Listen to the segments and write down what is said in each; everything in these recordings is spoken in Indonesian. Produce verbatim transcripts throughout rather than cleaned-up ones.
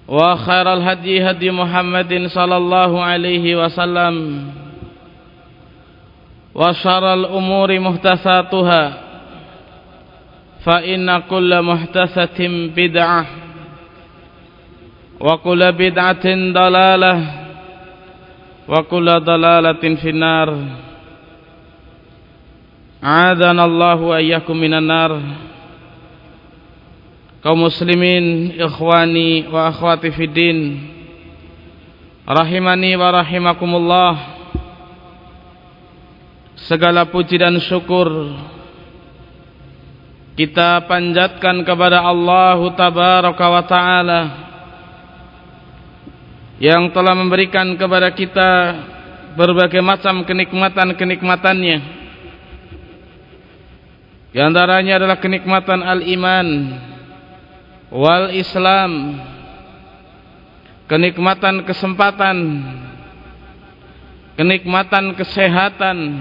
wa khairal hadi hadi Muhammadin sallallahu alaihi wasallam wa syarrul umuri muhdatsatuha fa inna kulla muhdatsatin bid'ah wa kulla bid'atin dalalah wa kulla dalalatin finnar. A'adhanallahu wa iyyakum minan nar. Kaum muslimin, ikhwani wa akhwati fiddin, rahimani wa rahimakumullah. Segala puji dan syukur kita panjatkan kepada Allah tabaraka wa ta'ala yang telah memberikan kepada kita berbagai macam kenikmatan-kenikmatannya. Di antaranya adalah kenikmatan al-iman wal Islam, kenikmatan kesempatan, kenikmatan kesehatan,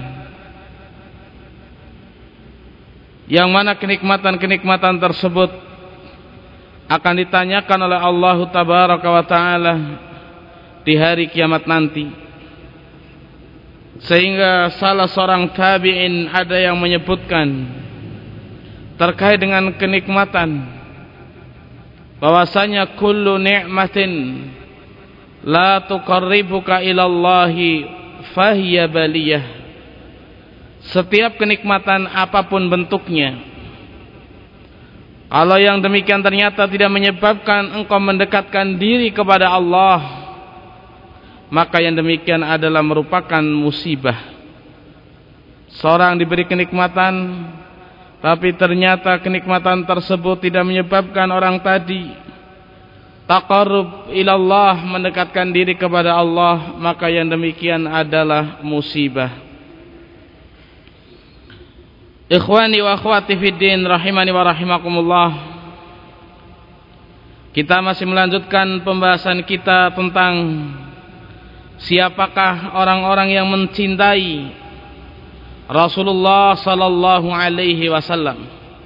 yang mana kenikmatan-kenikmatan tersebut akan ditanyakan oleh Allah tabaraka wa ta'ala di hari kiamat nanti. Sehingga salah seorang tabi'in ada yang menyebutkan terkait dengan kenikmatan, bahwasanya kullu ni'matin la tuqarribuka ilallahi fahiya baliyah. Setiap kenikmatan apapun bentuknya, kalau yang demikian ternyata tidak menyebabkan engkau mendekatkan diri kepada Allah, maka yang demikian adalah merupakan musibah. Seorang diberi kenikmatan, tapi ternyata kenikmatan tersebut tidak menyebabkan orang tadi taqarrub ilallah, mendekatkan diri kepada Allah, maka yang demikian adalah musibah. Ikhwani wa akhwati fiddin, rahimani wa rahimakumullah. Kita masih melanjutkan pembahasan kita tentang siapakah orang-orang yang mencintai Rasulullah sallallahu alaihi wasallam.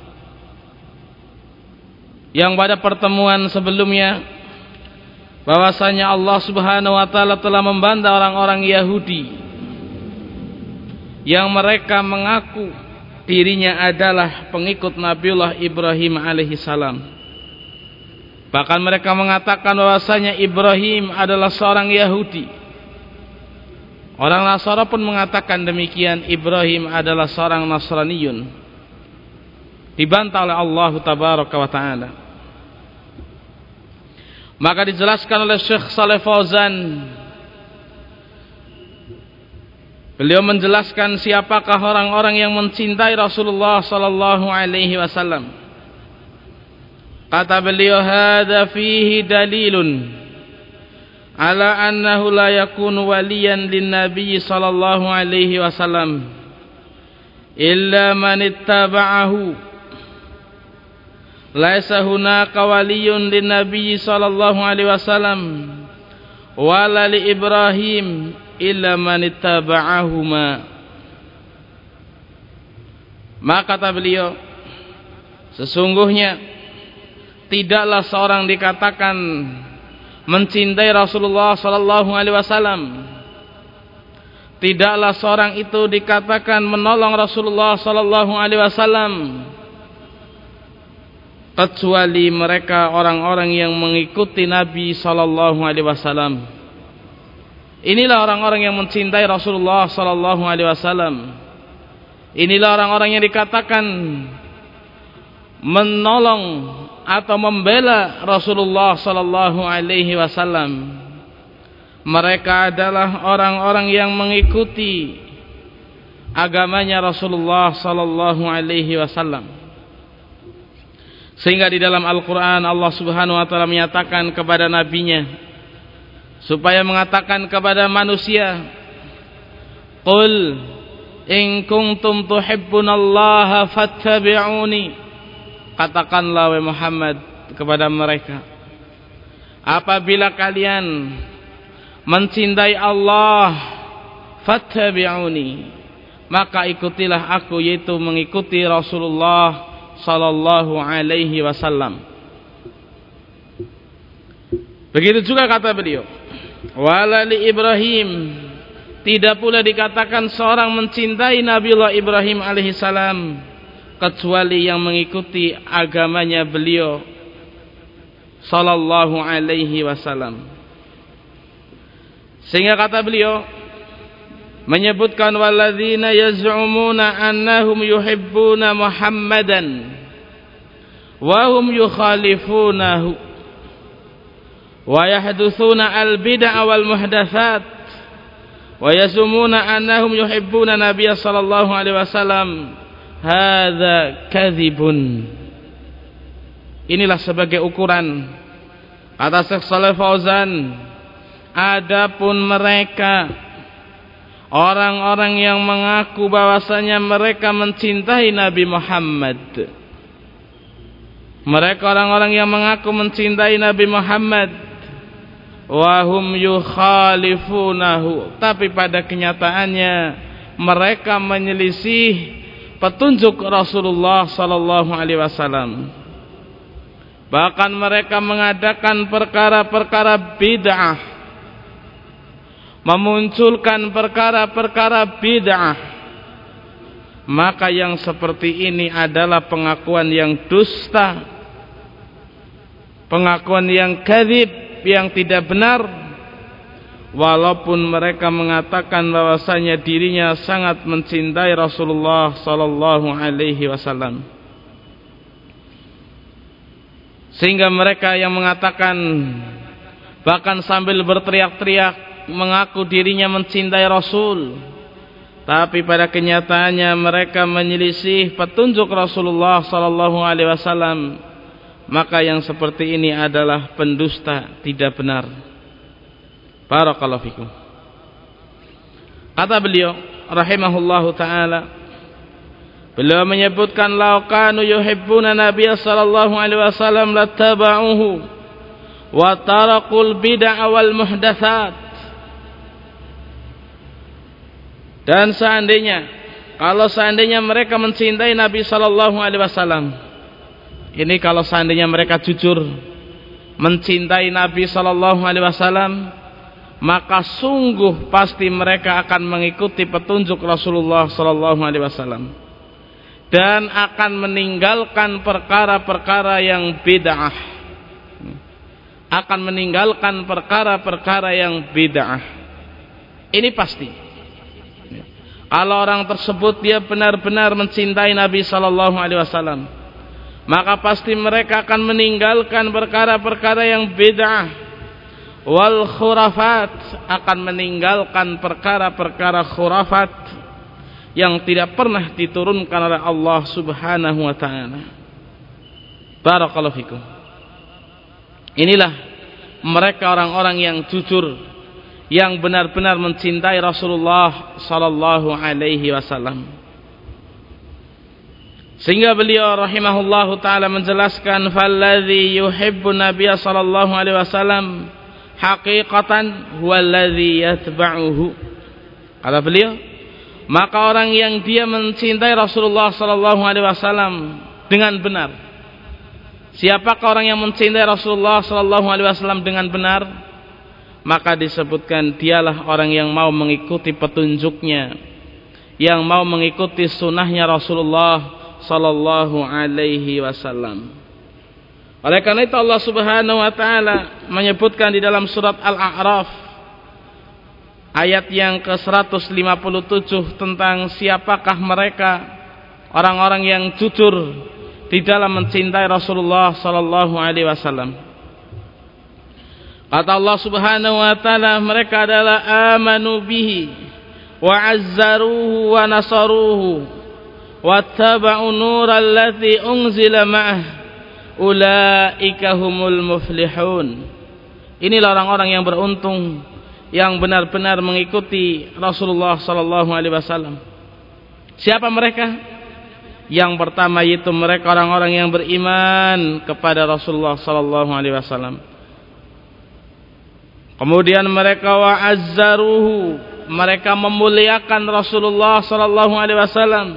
Yang pada pertemuan sebelumnya bahwasanya Allah Subhanahu wa taala telah membantah orang-orang Yahudi yang mereka mengaku dirinya adalah pengikut Nabiullah Ibrahim alaihi salam. Bahkan mereka mengatakan bahwasanya Ibrahim adalah seorang Yahudi. Orang Nasara pun mengatakan demikian, Ibrahim adalah seorang Nasraniyun. Dibantah oleh Allah tabaraka wa ta'ala. Maka dijelaskan oleh Syekh Shalih Fauzan, beliau menjelaskan siapakah orang-orang yang mencintai Rasulullah sallallahu alaihi wasallam. Kata beliau, hadza fihi dalilun ala annahu la yakunu waliyan lin nabiy sallallahu alaihi wasallam illa man ittaba'ahu. Laisa hunaka waliyun lin nabiy sallallahu alaihi wasallam wala li Ibrahim illa man ittaba'ahuma. Maka kata beliau, sesungguhnya tidaklah seorang dikatakan mencintai Rasulullah sallallahu alaihi wasallam, tidaklah seorang itu dikatakan menolong Rasulullah sallallahu alaihi wasallam, kecuali mereka orang-orang yang mengikuti Nabi sallallahu alaihi wasallam. Inilah orang-orang yang mencintai Rasulullah sallallahu alaihi wasallam. Inilah orang-orang yang dikatakan menolong atau membela Rasulullah sallallahu alaihi wasallam. Mereka adalah orang-orang yang mengikuti agamanya Rasulullah sallallahu alaihi wasallam. Sehingga di dalam Al-Qur'an Allah Subhanahu wa taala menyatakan kepada nabinya supaya mengatakan kepada manusia, qul in kuntum tuhibbunallaha fattabi'uni. Katakanlah wahai Muhammad kepada mereka, apabila kalian mencintai Allah, fattabi'uni, maka ikutilah aku, yaitu mengikuti Rasulullah sallallahu alaihi wasallam. Begitu juga kata beliau, wala li Ibrahim, tidak pula dikatakan seorang mencintai Nabiullah Ibrahim alaihissalam kecuali yang mengikuti agamanya beliau sallallahu alaihi wasallam. Sehingga kata beliau menyebutkan walladzina yaz'umuna annahum yuhibbuna Muhammadan wa hum yukhalifunahu wa yahdutsuna al-bid'a wal muhdatsat wa yazumuna annahum yuhibbuna nabiyya sallallahu alaihi wasallam, hadza kadzibun. Inilah sebagai ukuran, kata Syekh Shalih Fauzan, adapun mereka orang-orang yang mengaku bahwasanya mereka mencintai Nabi Muhammad, mereka orang-orang yang mengaku mencintai Nabi Muhammad, wahum yukhalifunahu, tapi pada kenyataannya mereka menyelisih petunjuk Rasulullah sallallahu alaihi wasallam. Bahkan mereka mengadakan perkara-perkara bid'ah, memunculkan perkara-perkara bid'ah. Maka yang seperti ini adalah pengakuan yang dusta, pengakuan yang kadzib, yang tidak benar, walaupun mereka mengatakan bahwasanya dirinya sangat mencintai Rasulullah sallallahu alaihi wasallam. Sehingga mereka yang mengatakan, bahkan sambil berteriak-teriak mengaku dirinya mencintai Rasul, tapi pada kenyataannya mereka menyelisih petunjuk Rasulullah sallallahu alaihi wasallam, maka yang seperti ini adalah pendusta, tidak benar. Barakallahu fikum. Kata beliau rahimahullahu taala, beliau menyebutkan law kanu yuhibbuna nabiyya sallallahu alaihi wasallam lattaba'uhu wa taraqul bid'a wal muhdatsat. Dan seandainya, kalau seandainya mereka mencintai Nabi sallallahu alaihi wasallam, ini kalau seandainya mereka jujur mencintai Nabi sallallahu alaihi wasallam, maka sungguh pasti mereka akan mengikuti petunjuk Rasulullah sallallahu alaihi wasallam dan akan meninggalkan perkara-perkara yang bid'ah, akan meninggalkan perkara-perkara yang bid'ah. Ini pasti. Kalau orang tersebut dia benar-benar mencintai Nabi sallallahu alaihi wasallam, maka pasti mereka akan meninggalkan perkara-perkara yang bid'ah, wal khurafat, akan meninggalkan perkara-perkara khurafat yang tidak pernah diturunkan oleh Allah Subhanahu wa taala. Barakallahu fikum. Inilah mereka orang-orang yang jujur, yang benar-benar mencintai Rasulullah sallallahu alaihi wasallam. Sehingga beliau rahimahullahu taala menjelaskan, falladzi yuhibbu nabiyya sallallahu alaihi wasallam haqiqatan huwallazi yatba'uhu. Kata beliau, maka orang yang dia mencintai Rasulullah sallallahu alaihi wasallam dengan benar. Siapakah orang yang mencintai Rasulullah sallallahu alaihi wasallam dengan benar? Maka disebutkan dialah orang yang mau mengikuti petunjuknya, yang mau mengikuti sunnahnya Rasulullah sallallahu alaihi wasallam. Oleh karena itu Allah Subhanahu wa taala menyebutkan di dalam surat Al-A'raf ayat yang ke seratus lima puluh tujuh tentang siapakah mereka orang-orang yang jujur di dalam mencintai Rasulullah sallallahu alaihi wasallam. Kata Allah Subhanahu wa taala, mereka adalah amanu bihi wa azzaruhu wa nasaruhu wattaba'u nural ladzi unzila ma'ah ulaika humul muflihun. Inilah orang-orang yang beruntung, yang benar-benar mengikuti Rasulullah sallallahu alaihi wasallam. Siapa mereka? Yang pertama yaitu mereka orang-orang yang beriman kepada Rasulullah sallallahu alaihi wasallam. Kemudian mereka wa azzaruhu, mereka memuliakan Rasulullah sallallahu alaihi wasallam.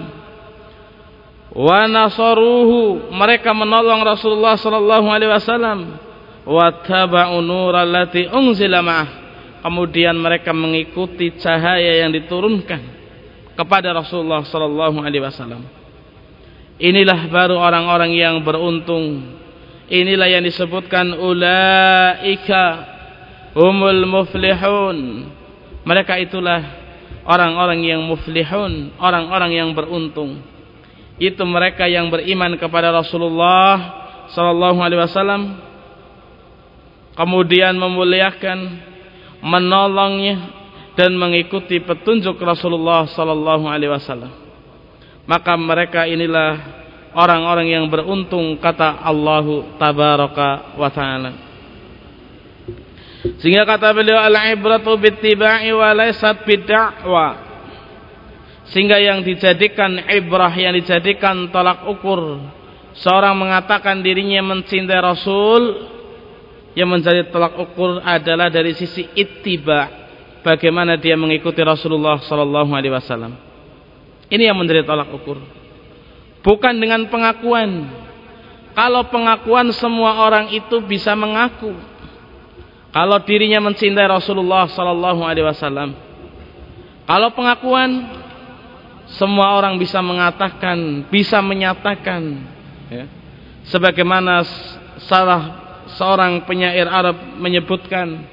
Wa nasaruhu, mereka menolong Rasulullah sallallahu alaihi wasallam. wattaba'u nural lati unzila ma'ah, kemudian mereka mengikuti cahaya yang diturunkan kepada Rasulullah sallallahu alaihi wasallam. Inilah baru orang-orang yang beruntung. Inilah yang disebutkan ulaika humul muflihun. Mereka itulah orang-orang yang muflihun, orang-orang yang beruntung. Itu mereka yang beriman kepada Rasulullah sallallahu alaihi wasallam, kemudian memuliakan, menolongnya dan mengikuti petunjuk Rasulullah sallallahu alaihi wasallam. Maka mereka inilah orang-orang yang beruntung, kata Allahu tabaraka wa taala. Sehingga kata beliau, al-ibratu bittiba'i wa laysat bid'wa. Sehingga yang dijadikan ibrah, yang dijadikan tolak ukur, seorang mengatakan dirinya mencintai Rasul, yang menjadi tolak ukur adalah dari sisi ittiba', bagaimana dia mengikuti Rasulullah sallallahu alaihi wasallam. Ini yang menjadi tolak ukur, bukan dengan pengakuan. Kalau pengakuan, semua orang itu bisa mengaku kalau dirinya mencintai Rasulullah sallallahu alaihi wasallam. Kalau pengakuan, semua orang bisa mengatakan, bisa menyatakan, ya. Sebagaimana salah seorang penyair Arab menyebutkan,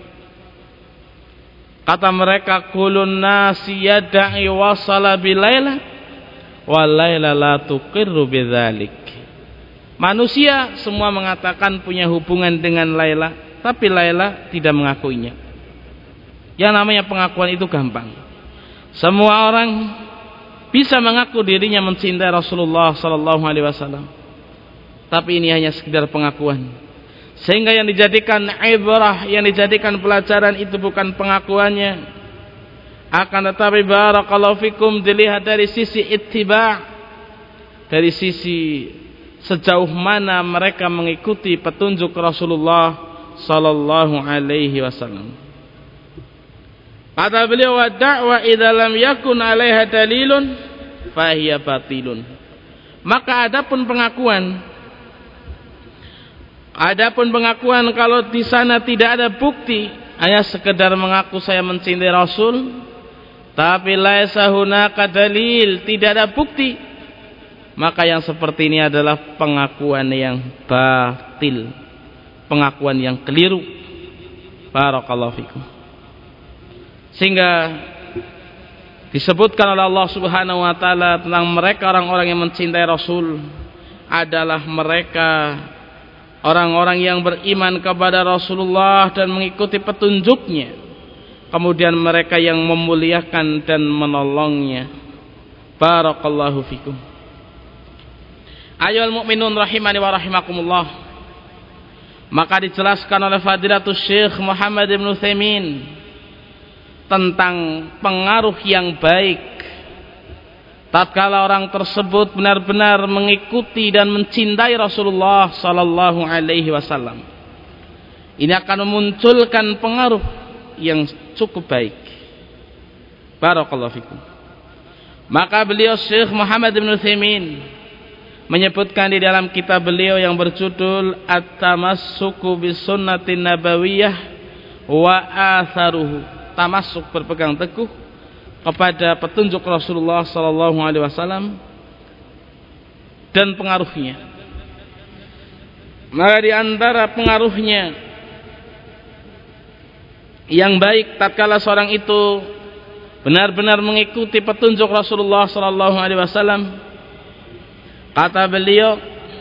kata mereka, kulun nasi yadda'i wasala bilaila wa laila la tuqirru bidzalik. Manusia semua mengatakan punya hubungan dengan Laila, tapi Laila tidak mengakuinya. Yang namanya pengakuan itu gampang. Semua orang bisa mengaku dirinya mencintai Rasulullah sallallahu alaihi wasallam, tapi ini hanya sekedar pengakuan. Sehingga yang dijadikan ibrah, yang dijadikan pelajaran itu bukan pengakuannya, akan tetapi barakallahu fikum dilihat dari sisi ittiba', dari sisi sejauh mana mereka mengikuti petunjuk Rasulullah sallallahu alaihi wasallam. Kata beliau, wa da'wa idza lam yakun 'alaiha dalilun fa hiya batilun. Maka adapun pengakuan, Adapun pengakuan kalau di sana tidak ada bukti, hanya sekedar mengaku saya mencintai Rasul, tapi laisa hunaka dalil, tidak ada bukti, maka yang seperti ini adalah pengakuan yang batil, pengakuan yang keliru. Barakallahu fikum. Sehingga disebutkan oleh Allah Subhanahu wa taala tentang mereka orang-orang yang mencintai Rasul adalah mereka orang-orang yang beriman kepada Rasulullah dan mengikuti petunjuknya, kemudian mereka yang memuliakan dan menolongnya. Barakallahu fikum. Ayyuhal mu'minun rahimani wa rahimakumullah. Maka dijelaskan oleh Fadilatul Syekh Muhammad ibn Utsaimin tentang pengaruh yang baik tatkala orang tersebut benar-benar mengikuti dan mencintai Rasulullah sallallahu alaihi wasallam. Ini akan memunculkan pengaruh yang cukup baik. Barakallahu fikum. Maka beliau Syekh Muhammad bin Utsaimin menyebutkan di dalam kitab beliau yang berjudul At-Tamassuku Bisunnatin Nabawiyah wa Atharuhu. Tamassuk, berpegang teguh kepada petunjuk Rasulullah sallallahu alaihi wasallam dan pengaruhnya. Maka di antara pengaruhnya yang baik tatkala seorang itu benar-benar mengikuti petunjuk Rasulullah sallallahu alaihi wasallam, kata beliau,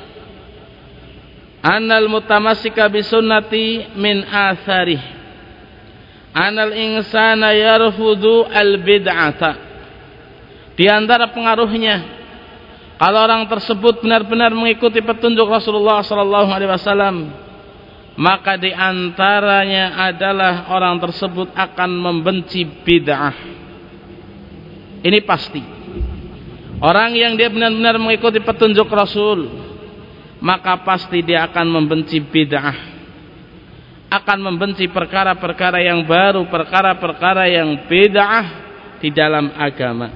annal mutamassika bisunnati min atharih anal insana yarfudu al bid'ata. Di antara pengaruhnya, kalau orang tersebut benar-benar mengikuti petunjuk Rasulullah sallallahu alaihi wasallam, maka di antaranya adalah orang tersebut akan membenci bid'ah. Ini pasti. Orang yang dia benar-benar mengikuti petunjuk Rasul, maka pasti dia akan membenci bid'ah, akan membenci perkara-perkara yang baru, perkara-perkara yang bid'ah di dalam agama.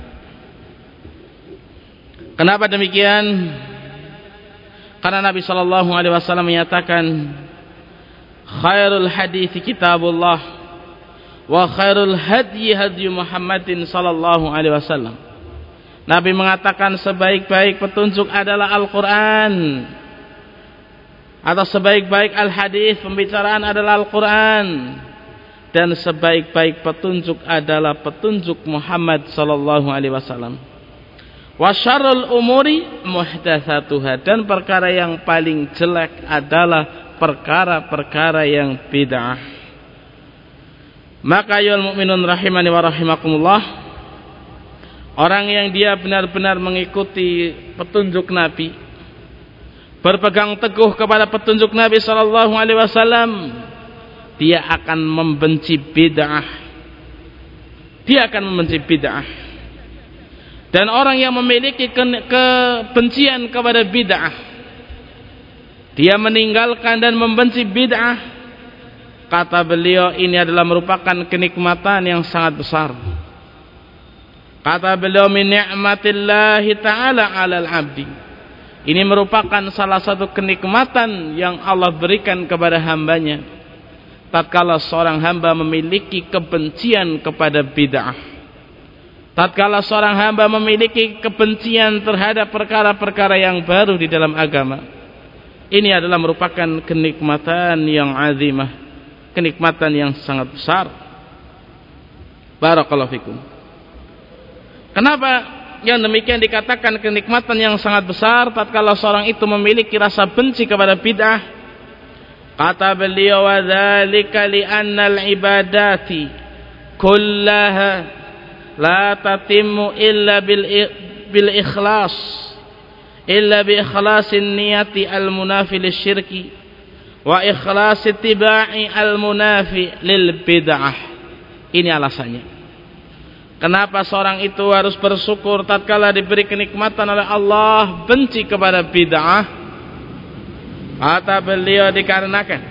Kenapa demikian? Karena Nabi sallallahu alaihi wasallam menyatakan, khairul hadithi kitabullah, wa khairul hadyi hadyi Muhammadin sallallahu alaihi wasallam. Nabi mengatakan sebaik-baik petunjuk adalah Al-Quran, atau sebaik-baik al-hadis, pembicaraan adalah Al-Quran, dan sebaik-baik petunjuk adalah petunjuk Muhammad sallallahu alaihi wasallam. Wa syarrul umuri muhdatsatuha, dan perkara yang paling jelek adalah perkara-perkara yang bid'ah. Maka ayol mukminun rahimani wa rahimakumullah, orang yang dia benar-benar mengikuti petunjuk Nabi, berpegang teguh kepada petunjuk Nabi sallallahu alaihi wasallam, dia akan membenci bid'ah. Dia akan membenci bid'ah. Dan orang yang memiliki kebencian kepada bid'ah, dia meninggalkan dan membenci bid'ah, kata beliau, ini adalah merupakan kenikmatan yang sangat besar. Kata beliau, min ni'matillahi ta'ala 'alal 'abdi. Ini merupakan salah satu kenikmatan yang Allah berikan kepada hambanya, tatkala seorang hamba memiliki kebencian kepada bid'ah. Tatkala seorang hamba memiliki kebencian terhadap perkara-perkara yang baru di dalam agama, ini adalah merupakan kenikmatan yang azimah, kenikmatan yang sangat besar. Barakallahu fikum. Kenapa yang demikian dikatakan kenikmatan yang sangat besar tatkala seorang itu memiliki rasa benci kepada bid'ah? Kata beliau, wa dzalika li annal ibadati kullaha la tatimmu illa bil bil ikhlas, illa bi ikhlasin niyati al munafi lisyirki wa ikhlas ittiba'i al munafi lil bid'ah. Ini alasannya kenapa seorang itu harus bersyukur tatkala diberi kenikmatan oleh Allah, benci kepada bid'ah. Kata beliau, dikarenakan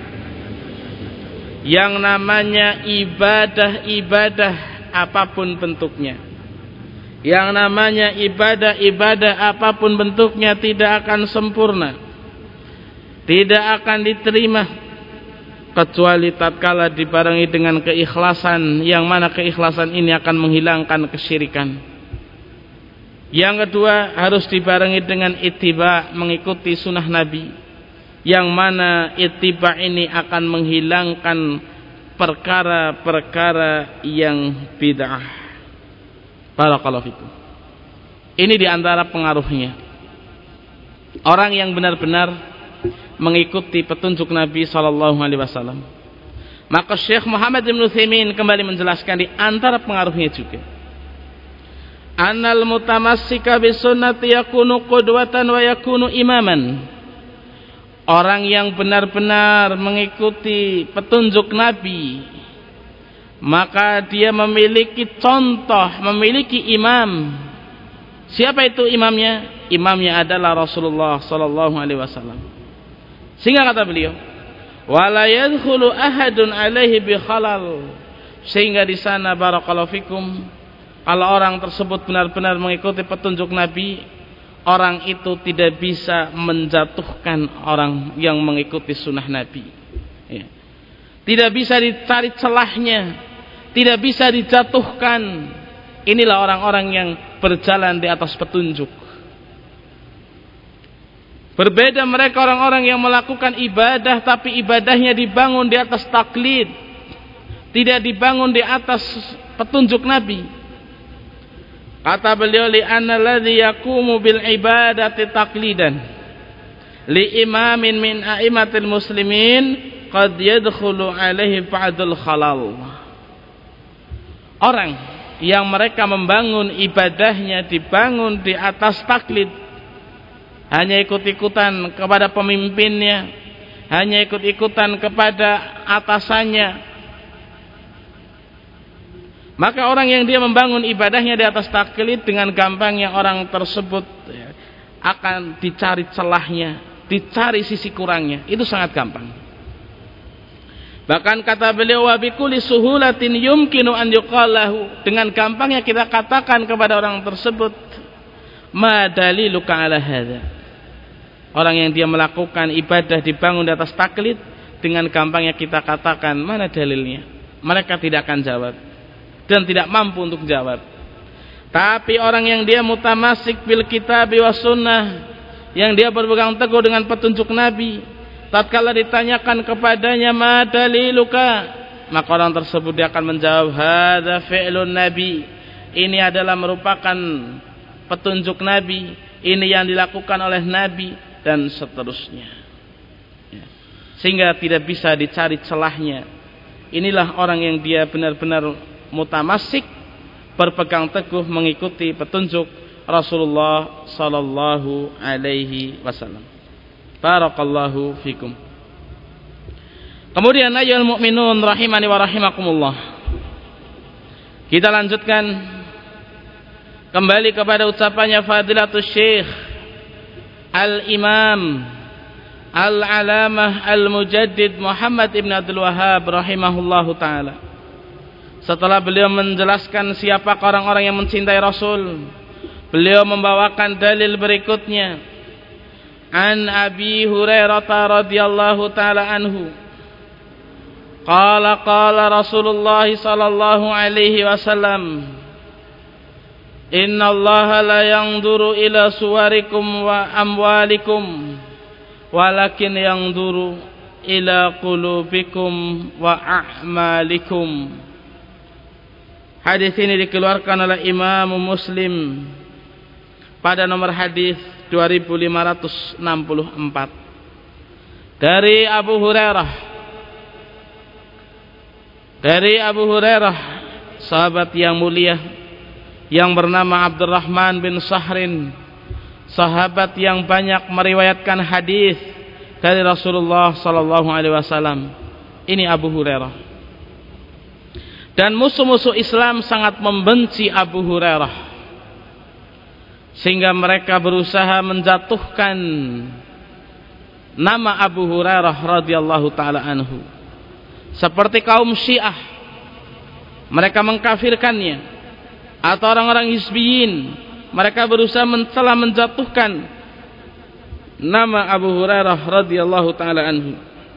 yang namanya ibadah-ibadah apapun bentuknya, yang namanya ibadah-ibadah apapun bentuknya tidak akan sempurna, tidak akan diterima kecuali tatkala dibarengi dengan keikhlasan, yang mana keikhlasan ini akan menghilangkan kesyirikan. Yang kedua, harus dibarengi dengan ittiba, mengikuti sunnah Nabi, yang mana ittiba ini akan menghilangkan perkara-perkara yang bid'ah. Barakallahu fikum. Ini diantara pengaruhnya orang yang benar-benar mengikuti petunjuk Nabi sallallahu alaihi wasallam. Maka Syekh Muhammad bin Utsaimin kembali menjelaskan di antara pengaruhnya juga, annal mutamassika bisunnati yakunu qudwatan wa yakunu imaman. Orang yang benar-benar mengikuti petunjuk Nabi, maka dia memiliki contoh, memiliki imam. Siapa itu imamnya? Imamnya adalah Rasulullah sallallahu alaihi wasallam. Sehingga kata beliau, wala yadkhulu ahadun alaihi bi khalal. Sehingga di sana barakallahu fikum, kalau orang tersebut benar-benar mengikuti petunjuk Nabi, orang itu tidak bisa menjatuhkan orang yang mengikuti sunnah Nabi, ya. Tidak bisa dicari celahnya, tidak bisa dijatuhkan. Inilah orang-orang yang berjalan di atas petunjuk. Berbeda mereka orang-orang yang melakukan ibadah, tapi ibadahnya dibangun di atas taklid, tidak dibangun di atas petunjuk Nabi. Kata beliau, li anna alladhi yaqumu bil ibadati taqlidan li imamin min a'immatil muslimin qad yadkhulu alaihi ba'dul khalal. Orang yang mereka membangun ibadahnya dibangun di atas taklid, hanya ikut-ikutan kepada pemimpinnya, hanya ikut-ikutan kepada atasannya, maka orang yang dia membangun ibadahnya di atas taklid, dengan gampangnya orang tersebut ya, akan dicari celahnya, dicari sisi kurangnya. Itu sangat gampang. Bahkan kata beliau, wa bikulli suhulatin yumkinu an yuqalahu, dengan gampangnya kita katakan kepada orang tersebut, ma daliluka ala hadza. Orang yang dia melakukan ibadah dibangun di atas taklid, dengan gampangnya kita katakan mana dalilnya, mereka tidak akan jawab dan tidak mampu untuk jawab. Tapi orang yang dia mutamasik bil kitab wa sunnah, yang dia berpegang teguh dengan petunjuk Nabi, tatkala ditanyakan kepadanya ma daliluka, maka orang tersebut dia akan menjawab hadza fi'lun nabi, ini adalah merupakan petunjuk Nabi, ini yang dilakukan oleh Nabi, dan seterusnya. Sehingga tidak bisa dicari celahnya. Inilah orang yang dia benar-benar mutamasik, berpegang teguh mengikuti petunjuk Rasulullah sallallahu alaihi wasallam. Barakallahu fikum. Kemudian ayyuhal mu'minun rahimani wa rahimakumullah. Kita lanjutkan kembali kepada ucapannya Fadilatul Syekh Al-Imam Al-Alamah Al-Mujaddid Muhammad ibn Abdul Wahhab rahimahullahu ta'ala. Setelah beliau menjelaskan siapa orang-orang yang mencintai Rasul, beliau membawakan dalil berikutnya. An Abi Hurairah radhiyallahu ta'ala anhu, qala qala Rasulullah sallallahu alaihi wasallam, inna allaha la yanzuru ila suwarikum wa amwalikum walakin yanzuru ila qulubikum wa a'malikum. Hadis ini dikeluarkan oleh Imam Muslim pada nomor hadis dua ribu lima ratus enam puluh empat dari Abu Hurairah. Dari Abu Hurairah, sahabat yang mulia yang bernama Abdurrahman bin Sahrin, sahabat yang banyak meriwayatkan hadis dari Rasulullah sallallahu alaihi wasallam. Ini Abu Hurairah. Dan musuh-musuh Islam sangat membenci Abu Hurairah, sehingga mereka berusaha menjatuhkan nama Abu Hurairah radhiyallahu taala anhu. Seperti kaum Syiah, mereka mengkafirkannya, atau orang-orang Hizbiyin, mereka berusaha mencela, menjatuhkan nama Abu Hurairah radhiyallahu taala anhu.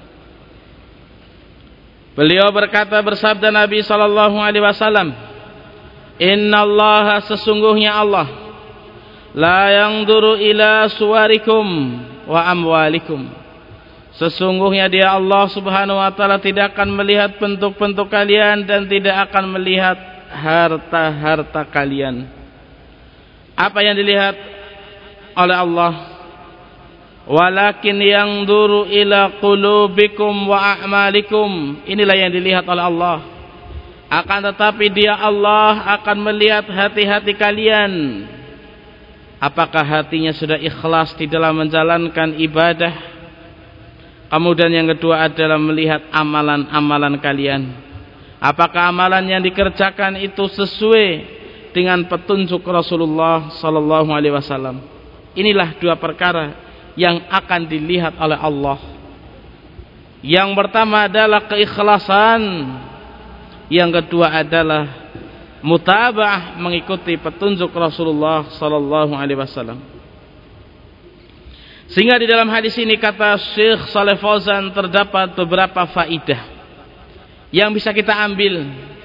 Beliau berkata, bersabda Nabi sallallahu alaihi wasallam, innallaha, sesungguhnya Allah, la yanzuru ila suwarikum wa amwalikum, sesungguhnya dia Allah subhanahu wa ta'ala tidak akan melihat bentuk-bentuk kalian dan tidak akan melihat harta-harta kalian. Apa yang dilihat oleh Allah? Walakin yanzuru ila qulubikum wa a'malikum, inilah yang dilihat oleh Allah. Akan tetapi dia Allah akan melihat hati-hati kalian. Apakah hatinya sudah ikhlas di dalam menjalankan ibadah? Kemudian yang kedua adalah melihat amalan-amalan kalian. Apakah amalan yang dikerjakan itu sesuai dengan petunjuk Rasulullah sallallahu alaihi wasallam? Inilah dua perkara yang akan dilihat oleh Allah. Yang pertama adalah keikhlasan, yang kedua adalah mutaba'ah, mengikuti petunjuk Rasulullah sallallahu alaihi wasallam. Sehingga di dalam hadis ini, kata Syekh Shalih Fauzan, terdapat beberapa faidah yang bisa kita ambil,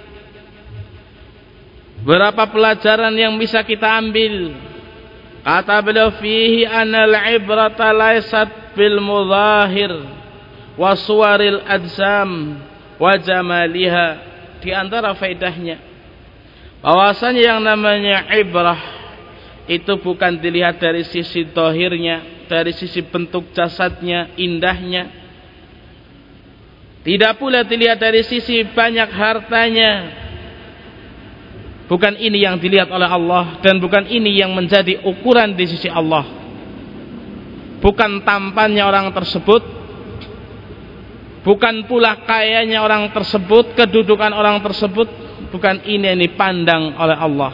beberapa pelajaran yang bisa kita ambil. Kata beliau, fihi anal ibrata laysat bil mudhahir wa suwaril adzam wa jamaliha. Di antara faedahnya, bahwasanya yang namanya ibrah itu bukan dilihat dari sisi zahirnya, dari sisi bentuk jasadnya, indahnya. Tidak pula dilihat dari sisi banyak hartanya. Bukan ini yang dilihat oleh Allah, dan bukan ini yang menjadi ukuran di sisi Allah. Bukan tampannya orang tersebut, bukan pula kayanya orang tersebut, kedudukan orang tersebut, bukan ini yang dipandang oleh Allah.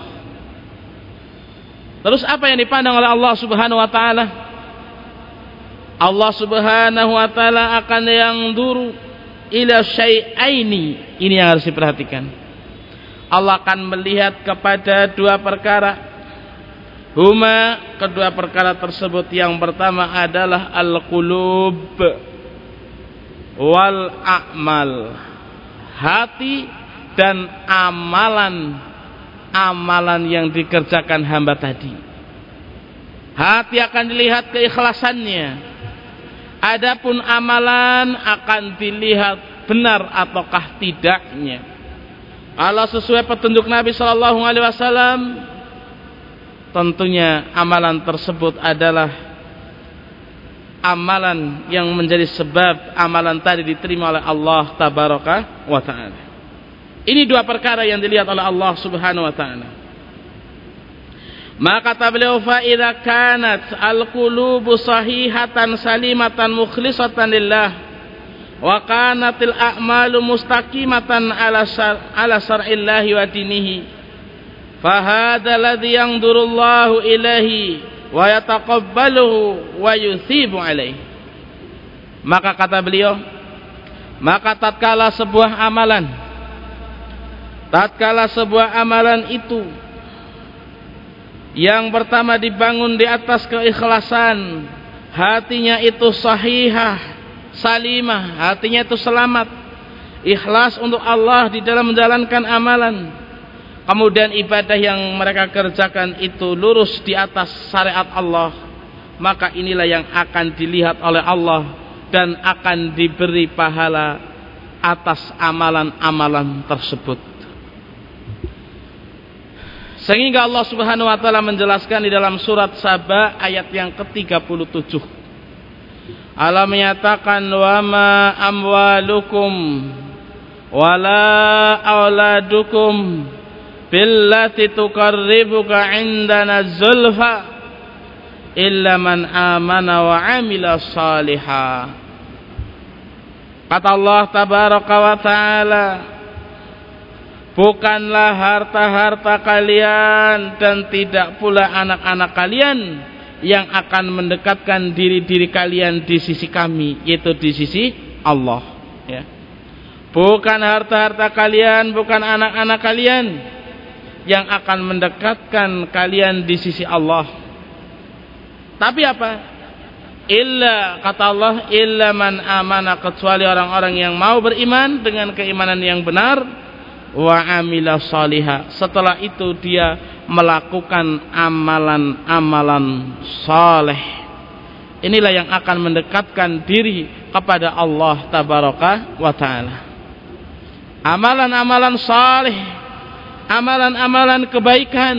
Terus apa yang dipandang oleh Allah subhanahu wa ta'ala? Allah subhanahu wa ta'ala akan yang duru ila syai'aini. Ini yang harus diperhatikan. Allah akan melihat kepada dua perkara. Huma, kedua perkara tersebut, yang pertama adalah al-qulub. wal a'mal, hati dan amalan amalan yang dikerjakan hamba tadi. Hati akan dilihat keikhlasannya, adapun amalan akan dilihat benar ataukah tidaknya. Kalau sesuai petunjuk Nabi Shallallahu Alaihi Wasallam, tentunya amalan tersebut adalah amalan yang menjadi sebab amalan tadi diterima oleh Allah Tabaraka wa Ta'ala. Ini dua perkara yang dilihat oleh Allah Subhanahu wa Ta'ala. Maka kata beliau, fa idza kanat al-qulubu sahihatan salimatan mukhlisatan lillah wa kanatil a'malu mustaqimatan ala syar ala syar'illahi wa dinihi, fa hadza alladhi yanzurullahu ilaihi wa yataqabbaluhu wa yuthibu alaihi. Maka kata beliau, maka tatkala sebuah amalan tatkala sebuah amalan itu yang pertama dibangun di atas keikhlasan, hatinya itu sahihah, salimah, hatinya itu selamat, ikhlas untuk Allah di dalam menjalankan amalan, kemudian ibadah yang mereka kerjakan itu lurus di atas syariat Allah, maka inilah yang akan dilihat oleh Allah dan akan diberi pahala atas amalan-amalan tersebut. Sehingga Allah Subhanahu wa Ta'ala menjelaskan di dalam surat Saba ayat yang ke tiga puluh tujuh, Allah menyatakan, wa ma amwalukum wala auladukum billati tuqarribuka indana zulfa illa man amana wa amila salihah. Kata Allah Tabaraka wa Ta'ala, bukanlah harta-harta kalian dan tidak pula anak-anak kalian yang akan mendekatkan diri-diri kalian di sisi kami, yaitu di sisi Allah, ya. Bukan harta-harta kalian, bukan anak-anak kalian yang akan mendekatkan kalian di sisi Allah. Tapi apa? Illa, kata Allah, illa man amana, kecuali orang-orang yang mau beriman dengan keimanan yang benar, wa amila salihah, setelah itu dia melakukan amalan-amalan saleh. Inilah yang akan mendekatkan diri kepada Allah Tabaraka wa Ta'ala. Amalan-amalan saleh, amalan-amalan kebaikan,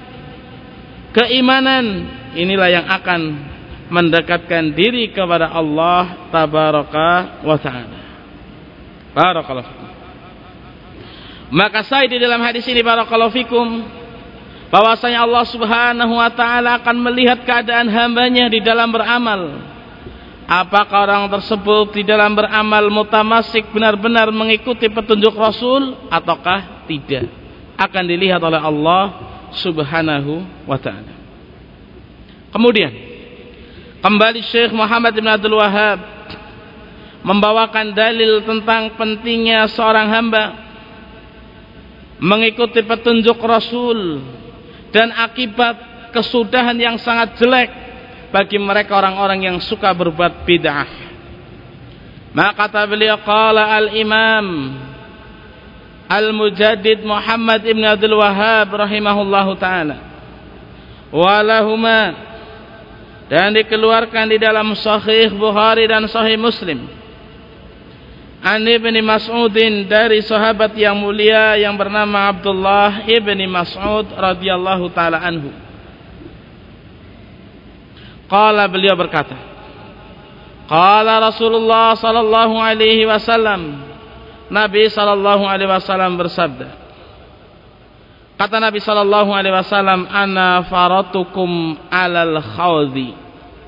keimanan, inilah yang akan mendekatkan diri kepada Allah Tabaraka wa Ta'ala. Barakallahu. Maka saya di dalam hadis ini, barakallahu fikum, bahwasanya Allah Subhanahu wa Ta'ala akan melihat keadaan hambanya di dalam beramal. Apakah orang tersebut di dalam beramal mutamasik, benar-benar mengikuti petunjuk Rasul ataukah tidak, akan dilihat oleh Allah Subhanahu wa Ta'ala. Kemudian kembali Syekh Muhammad bin Abdul Wahhab membawakan dalil tentang pentingnya seorang hamba mengikuti petunjuk Rasul dan akibat kesudahan yang sangat jelek bagi mereka orang-orang yang suka berbuat bid'ah. Maka kata beliau, qala al-imam al-mujaddid Muhammad ibn Abdul Wahhab rahimahullahu ta'ala, walahuma, dan dikeluarkan di dalam Sahih Bukhari dan Sahih Muslim, an Ibni Mas'udin, dari sahabat yang mulia yang bernama Abdullah Ibni Mas'ud radhiyallahu ta'ala anhu. Qala, beliau berkata, qala Rasulullah sallallahu alaihi wasallam, Nabi sallallahu alaihi wasallam bersabda, kata Nabi sallallahu alaihi wasallam, ana faratukum alal khawdi.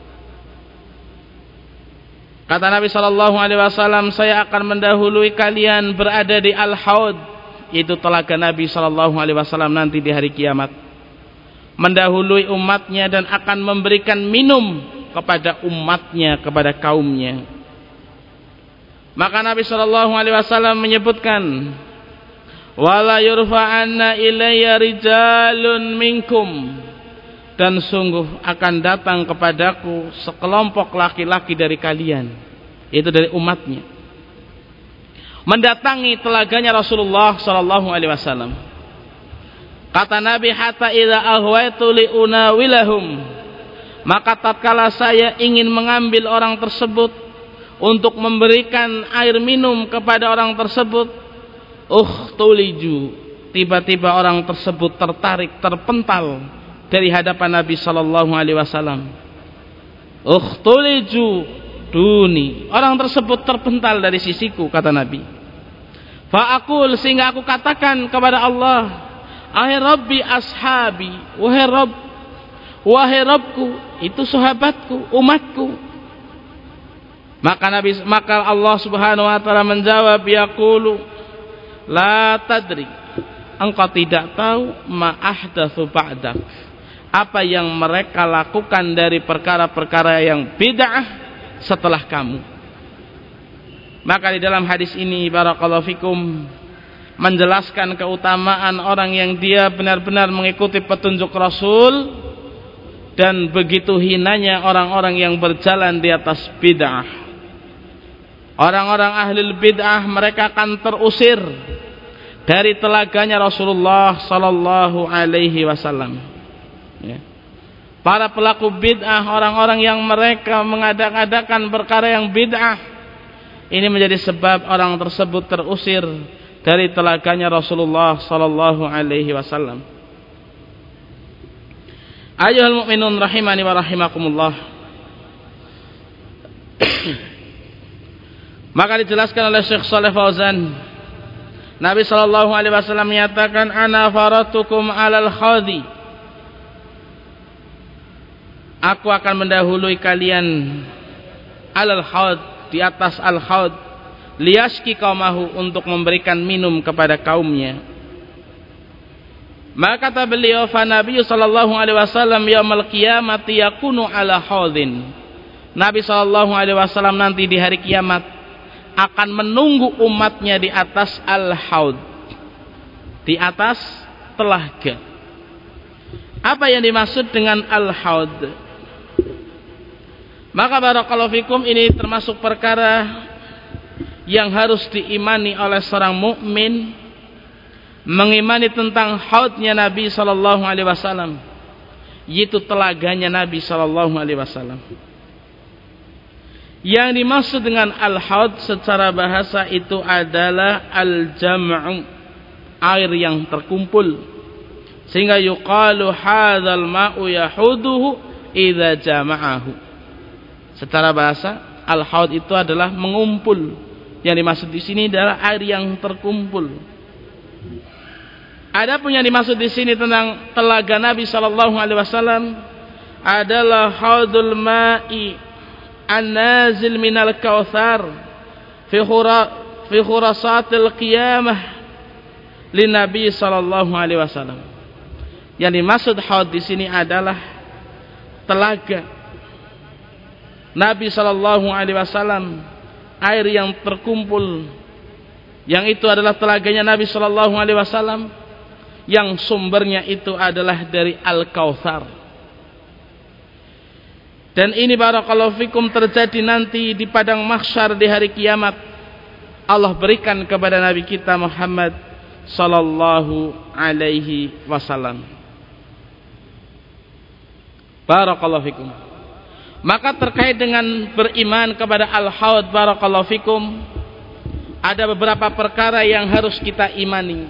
Kata Nabi sallallahu alaihi wasallam, saya akan mendahului kalian berada di al-haud, yaitu telaga Nabi sallallahu alaihi wasallam nanti di hari kiamat, mendahului umatnya dan akan memberikan minum kepada umatnya, kepada kaumnya. Maka Nabi sallallahu alaihi wasallam menyebutkan, wala yurfa'anna ilayya rijalun minkum, dan sungguh akan datang kepadaku sekelompok laki-laki dari kalian, yaitu dari umatnya, mendatangi telaganya Rasulullah sallallahu alaihi wasallam. Kata Nabi, hatta idza ahwaitu li unawilahum, maka tatkala saya ingin mengambil orang tersebut untuk memberikan air minum kepada orang tersebut, ukhtuliju, tiba-tiba orang tersebut tertarik, terpental dari hadapan Nabi sallallahu alaihi wasallam. Ukhtuliju duni, orang tersebut terpental dari sisiku, kata Nabi. Fa'akul, sehingga aku katakan kepada Allah, ahai Rabbi ashabi, wahai Rabb, wahai Rabbku, itu sahabatku, umatku. Maka Nabi, maka Allah Subhanahu wa taala menjawab, yaqulu la tadri, engkau tidak tahu ma ahdatsu ba'dak, apa yang mereka lakukan dari perkara-perkara yang bid'ah setelah kamu. Maka di dalam hadis ini barakallahu fikum menjelaskan keutamaan orang yang dia benar-benar mengikuti petunjuk Rasul, dan begitu hinanya orang-orang yang berjalan di atas bid'ah. Orang-orang ahli bid'ah mereka akan terusir dari telaganya Rasulullah sallallahu alaihi wasallam. Ya. Para pelaku bid'ah, orang-orang yang mereka mengadak-adakan perkara yang bid'ah, ini menjadi sebab orang tersebut terusir dari telaganya Rasulullah sallallahu alaihi wasallam. Ayyuhal mu'minun rahimani wa rahimakumullah. Maka dijelaskan oleh Syekh Shalih Fauzan, Nabi sallallahu alaihi wasallam menyatakan, ana faratukum alal khadi, aku akan mendahului kalian alal haud, di atas al haud, liyashki qaumahu, untuk memberikan minum kepada kaumnya. Maka kata beliau, fa Nabi sallallahu alaihi wasallam yaumul qiyamati yakunu ala haudin, Nabi sallallahu alaihi wasallam nanti di hari kiamat akan menunggu umatnya di atas al haud, di atas telaga. Apa yang dimaksud dengan al haud? Maka barakallahu fikum, ini termasuk perkara yang harus diimani oleh seorang mukmin, mengimani tentang haudnya Nabi sallallahu alaihi wasallam, yaitu telaganya Nabi sallallahu alaihi wasallam. Yang dimaksud dengan al-haud secara bahasa itu adalah al-jam'u, air yang terkumpul, sehingga yuqalu hadzal ma'u yahuduhu idza jama'ahu. Secara bahasa, al-haud itu adalah mengumpul. Yang dimaksud di sini adalah air yang terkumpul. Adapun yang dimaksud di sini tentang telaga Nabi sallallahu alaihi wasallam adalah haudul ma'i an-nazil minal kautsar fi khura fi khurasatil qiyamah lin Nabi sallallahu alaihi wasallam. Yang dimaksud haud di sini adalah telaga Nabi sallallahu alaihi wasallam, air yang terkumpul, yang itu adalah telaganya Nabi sallallahu alaihi wasallam, yang sumbernya itu adalah dari Al-Kautsar. Dan ini barakallahu fikum terjadi nanti di padang mahsyar di hari kiamat. Allah berikan kepada Nabi kita Muhammad sallallahu alaihi wasallam. Barakallahu fikum. Maka terkait dengan beriman kepada al-haud, barakallahu fikum, ada beberapa perkara yang harus kita imani.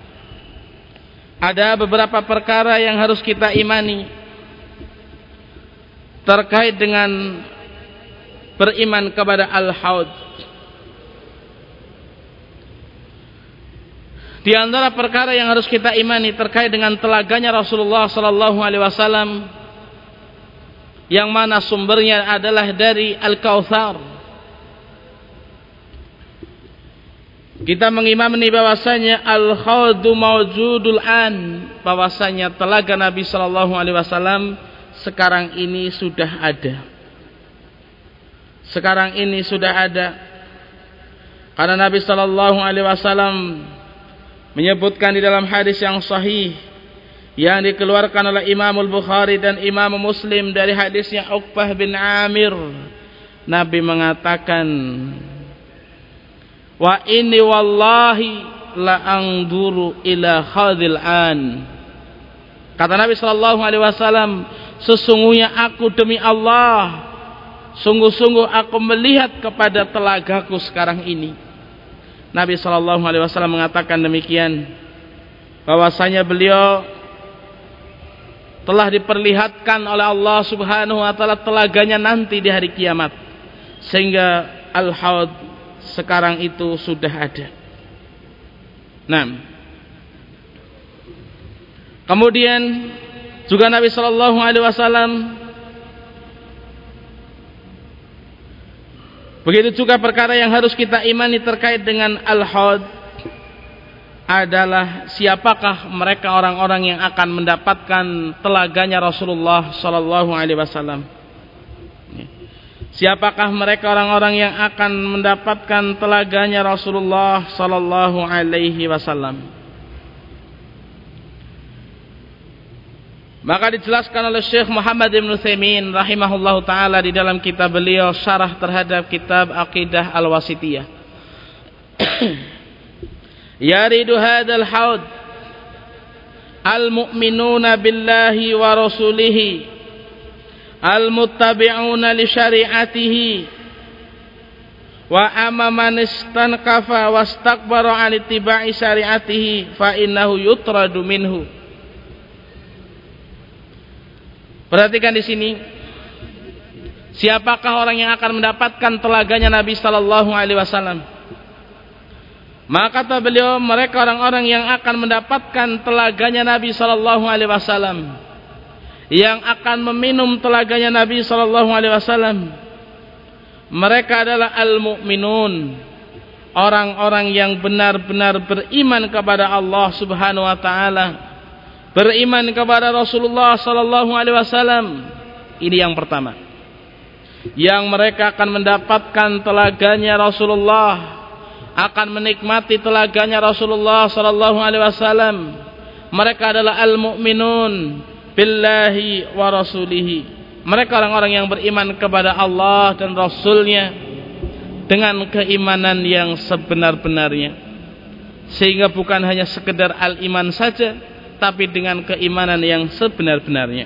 Ada beberapa perkara yang harus kita imani terkait dengan beriman kepada al-haud. Di antara perkara yang harus kita imani terkait dengan telaganya Rasulullah sallallahu alaihi wasallam, yang mana sumbernya adalah dari Al-Kautsar. Kita mengimani bahwasanya al-khaudu mawjudul an, bahwasanya telaga Nabi sallallahu alaihi wasallam sekarang ini sudah ada. Sekarang ini sudah ada. Karena Nabi sallallahu alaihi wasallam menyebutkan di dalam hadis yang sahih yang dikeluarkan oleh Imam Al-Bukhari dan Imam Muslim dari hadisnya Uqbah bin Amir, Nabi mengatakan, wa inni wallahi la anzuru ila hadhil an. Kata Nabi sallallahu alaihi wasallam, sesungguhnya aku demi Allah, sungguh-sungguh aku melihat kepada telagaku sekarang ini. Nabi sallallahu alaihi wasallam mengatakan demikian, bahwasanya beliau telah diperlihatkan oleh Allah Subhanahu wa taala telaganya nanti di hari kiamat, sehingga al-haud sekarang itu sudah ada. Nah, kemudian juga Nabi sallallahu alaihi wasallam, begitu juga perkara yang harus kita imani terkait dengan al-haud adalah siapakah mereka orang-orang yang akan mendapatkan telaganya Rasulullah sallallahu alaihi wasallam. Siapakah mereka orang-orang yang akan mendapatkan telaganya Rasulullah sallallahu alaihi wasallam? Maka dijelaskan oleh Syekh Muhammad Ibn Utsaimin rahimahullahu taala di dalam kitab beliau syarah terhadap kitab Aqidah Al-Wasithiyah. Yaridu hadzal haud al-mu'minuna billahi wa rasulihi al-muttabi'una li syari'atihi wa amma man istankafa wastakbara 'an ittiba'i syari'atihi fa innahu yutradu minhu. Perhatikan di sini, siapakah orang yang akan mendapatkan telaganya Nabi sallallahu alaihi wasallam? Maka kata beliau, mereka orang-orang yang akan mendapatkan telaganya Nabi sallallahu alaihi wasallam, yang akan meminum telaganya Nabi sallallahu alaihi wasallam, mereka adalah al-mu'minun, orang-orang yang benar-benar beriman kepada Allah Subhanahu wa taala, beriman kepada Rasulullah sallallahu alaihi wasallam. Ini yang pertama, yang mereka akan mendapatkan telaganya Rasulullah, akan menikmati telaganya Rasulullah sallallahu alaihi wasallam. Mereka adalah al-mu'minun billahi wa rasulihi. Mereka orang-orang yang beriman kepada Allah dan Rasulnya dengan keimanan yang sebenar-benarnya, sehingga bukan hanya sekedar al-iman saja, tapi dengan keimanan yang sebenar-benarnya.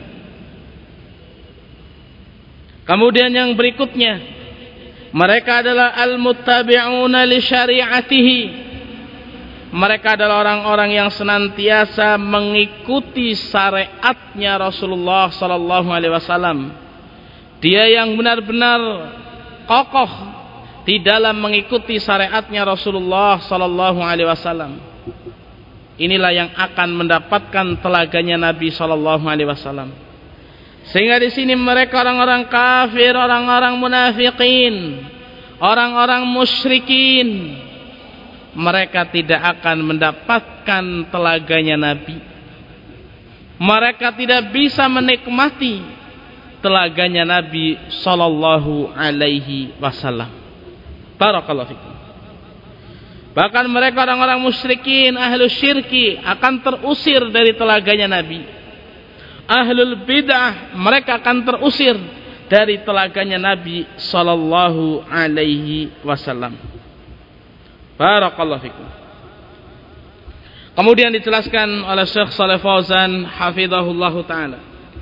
Kemudian yang berikutnya, mereka adalah al-muttabi'una li syari'atihi. Mereka adalah orang-orang yang senantiasa mengikuti syariatnya Rasulullah sallallahu alaihi wasallam. Dia yang benar-benar kokoh di dalam mengikuti syariatnya Rasulullah sallallahu alaihi wasallam. Inilah yang akan mendapatkan telaganya Nabi sallallahu alaihi wasallam. Sehingga di sini mereka orang-orang kafir, orang-orang munafikin, orang-orang musyrikin, mereka tidak akan mendapatkan telaganya Nabi. Mereka tidak bisa menikmati telaganya Nabi sallallahu alaihi wasallam. Barakallahu fikum. Bahkan mereka orang-orang musyrikin, ahlus syirki akan terusir dari telaganya Nabi. Ahlul bid'ah mereka akan terusir dari telaganya Nabi sallallahu alaihi wasallam. Barakallahu fikum. Kemudian dijelaskan oleh Syekh Shalih Fauzan hafizahullahu taala.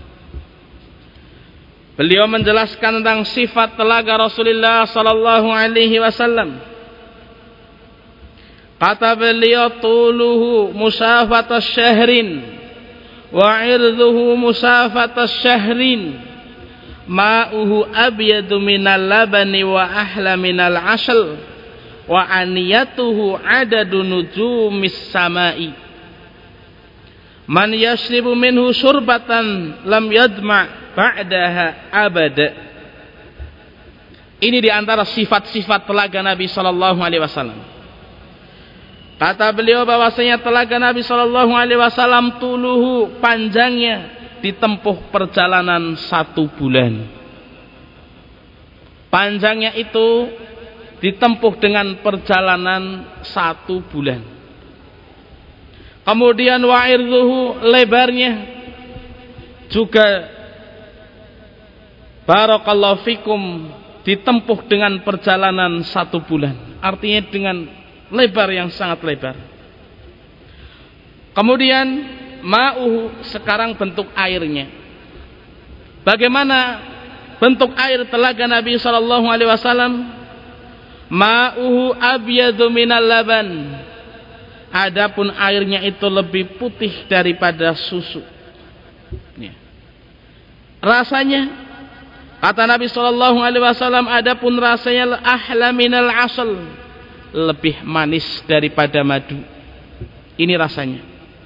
Beliau menjelaskan tentang sifat telaga Rasulullah sallallahu alaihi wasallam. Kata beliau, tuluhu musafatas syahrin wa irduhu musafatas syahrin, ma'uhu abyadu minal labani wa ahla minal asal, wa aniyatuhu adadu nujumis samai, man yashribu minhu syurbatan lam yadma' ba'daha abada. Ini diantara sifat-sifat telaga Nabi sallallahu alaihi wasallam. Kata beliau bahwasanya telaga Nabi sallallahu alaihi wasallam tuluhu, panjangnya ditempuh perjalanan satu bulan. Panjangnya itu ditempuh dengan perjalanan satu bulan. Kemudian wa'irduhu, lebarnya juga barakallahu fikum ditempuh dengan perjalanan satu bulan. Artinya dengan lebar yang sangat lebar. Kemudian ma'uhu, sekarang bentuk airnya. Bagaimana bentuk air telaga Nabi sallallahu alaihi wasallam? Ma'uhu abyadu minal laban. Adapun airnya itu lebih putih daripada susu. Ya. Rasanya, kata Nabi sallallahu alaihi wasallam, adapun rasanya ahla minal asal, lebih manis daripada madu. Ini rasanya.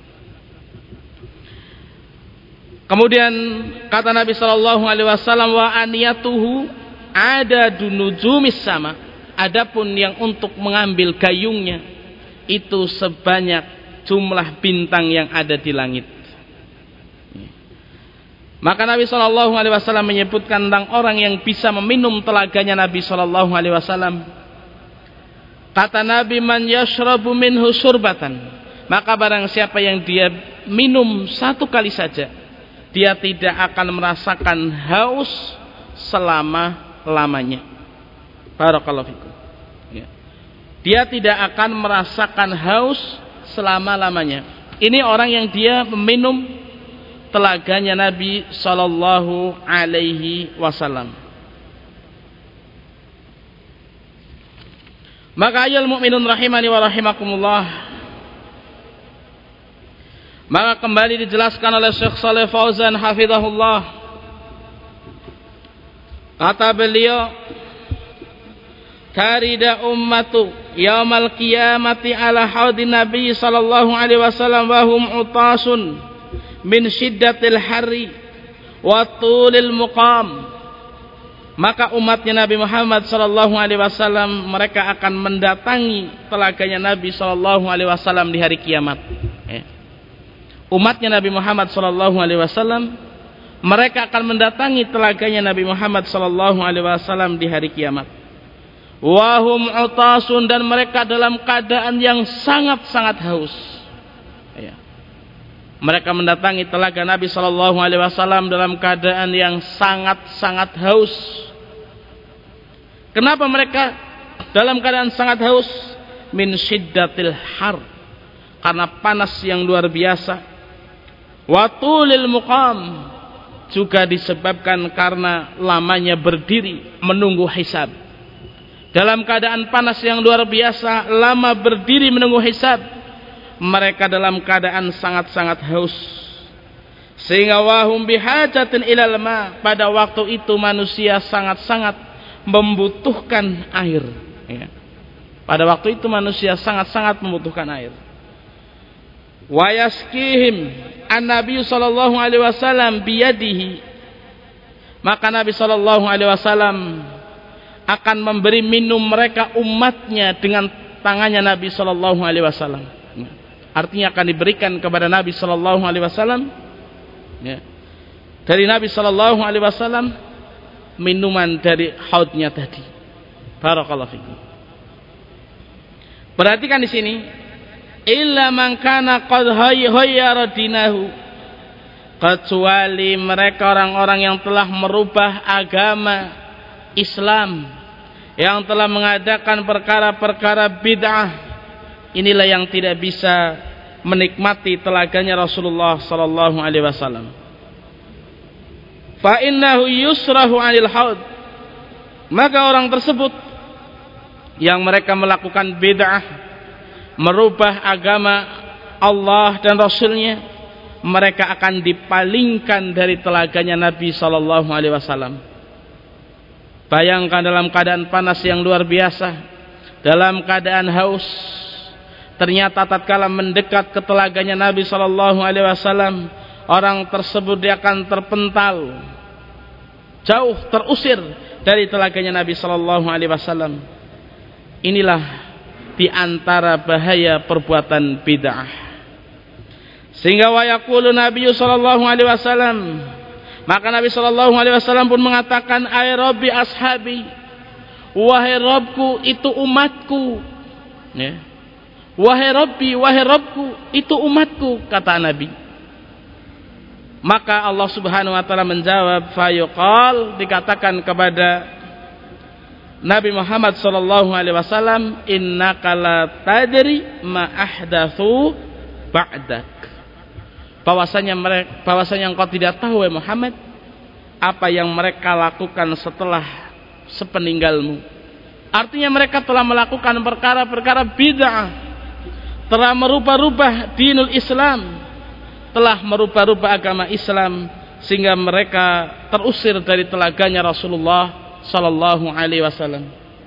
Kemudian kata Nabi sallallahu alaihi wasallam, wa aniyatuhu ada dunujumis sama. Adapun yang untuk mengambil gayungnya itu sebanyak jumlah bintang yang ada di langit. Maka Nabi sallallahu alaihi wasallam menyebutkan tentang orang yang bisa meminum telaganya Nabi sallallahu alaihi wasallam. Kata Nabi, man yashrabu minhu surbatan, maka barang siapa yang dia minum satu kali saja, dia tidak akan merasakan haus selama-lamanya. Barakallahu fikum. Ya. Dia tidak akan merasakan haus selama-lamanya. Ini orang yang dia meminum telaganya Nabi sallallahu alaihi wasallam. Maka ayol mukminun rahimani wa rahimakumullah, maka kembali dijelaskan oleh Syekh Shalih Fauzan hafizahullah. Kata beliau, tarida ummatu yaumal qiyamati ala haudin Nabi sallallahu alaihi wasallam wa hum utasun min syiddatil harri wa tulil muqam. Maka umatnya Nabi Muhammad sallallahu alaihi wasallam mereka akan mendatangi telaganya Nabi sallallahu alaihi wasallam di hari kiamat. Ya. Umatnya Nabi Muhammad sallallahu alaihi wasallam mereka akan mendatangi telaganya Nabi Muhammad sallallahu alaihi wasallam di hari kiamat. Wahum utasun, dan mereka dalam keadaan yang sangat-sangat haus. Ya. Mereka mendatangi telaga Nabi sallallahu alaihi wasallam dalam keadaan yang sangat-sangat haus. Kenapa mereka dalam keadaan sangat haus? Min syiddatil har, karena panas yang luar biasa. Wa tulil muqam, juga disebabkan karena lamanya berdiri menunggu hisab. Dalam keadaan panas yang luar biasa, lama berdiri menunggu hisab, mereka dalam keadaan sangat-sangat haus. Sehingga wahum bihajatin ilal ma, pada waktu itu manusia sangat-sangat membutuhkan air. Ya. Pada waktu itu manusia sangat-sangat membutuhkan air. Wa yaskihim an-nabi sallallahu alaihi wasallam biyadihi, maka Nabi sallallahu alaihi wasallam akan memberi minum mereka umatnya dengan tangannya Nabi sallallahu alaihi wasallam. Artinya akan diberikan kepada Nabi sallallahu alaihi wasallam, ya, dari Nabi sallallahu alaihi wasallam minuman dari haudnya tadi. Barakallahu fikum. Perhatikan di sini, illa man kana qad hayyara dinahu, kecuali mereka orang-orang yang telah merubah agama Islam, yang telah mengadakan perkara-perkara bid'ah, inilah yang tidak bisa menikmati telaganya Rasulullah sallallahu alaihi wasallam. Fa innahu yusrahu 'anil haud, maka orang tersebut yang mereka melakukan bid'ah, merubah agama Allah dan Rasulnya, mereka akan dipalingkan dari telaganya Nabi sallallahu alaihi wasallam. Bayangkan dalam keadaan panas yang luar biasa, dalam keadaan haus, ternyata tatkala mendekat ke telaganya Nabi sallallahu alaihi wasallam, orang tersebut dia akan terpental, jauh terusir dari telaganya Nabi sallallahu alaihi wasallam. Inilah di antara bahaya perbuatan bid'ah. Sehingga wa yaqulu Nabi sallallahu alaihi wasallam, maka Nabi sallallahu alaihi wasallam pun mengatakan, ay rabbi ashabi, wahai Rabbku itu umatku. Ya. Wahai Rabbi, wahai Rabbku itu umatku, kata Nabi. Maka Allah Subhanahu wa taala menjawab, fayuqal, dikatakan kepada Nabi Muhammad sallallahu alaihi wasallam, innaka la tadri ma ahdatsu ba'dak. Bahwasanya mereka bahwasanya engkau tidak tahu, wahai Muhammad, apa yang mereka lakukan setelah sepeninggalmu. Artinya mereka telah melakukan perkara-perkara bid'ah, telah merubah-rubah dinul Islam, telah merubah-rubah agama Islam, sehingga mereka terusir dari telaganya Rasulullah sallallahu alaihi wasallam.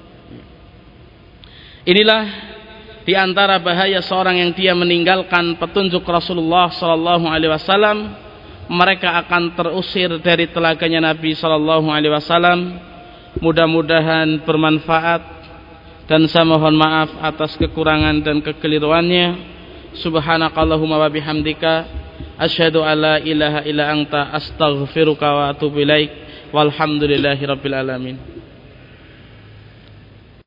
Inilah di antara bahaya seorang yang dia meninggalkan petunjuk Rasulullah sallallahu alaihi wasallam, mereka akan terusir dari telaganya Nabi sallallahu alaihi wasallam. Mudah-mudahan bermanfaat, dan saya mohon maaf atas kekurangan dan kekeliruannya. Subhanakallahumma wa bihamdika asyhadu alla ilaha illa anta astaghfiruka wa atubu ilaik. Walhamdulillahi rabbil alamin.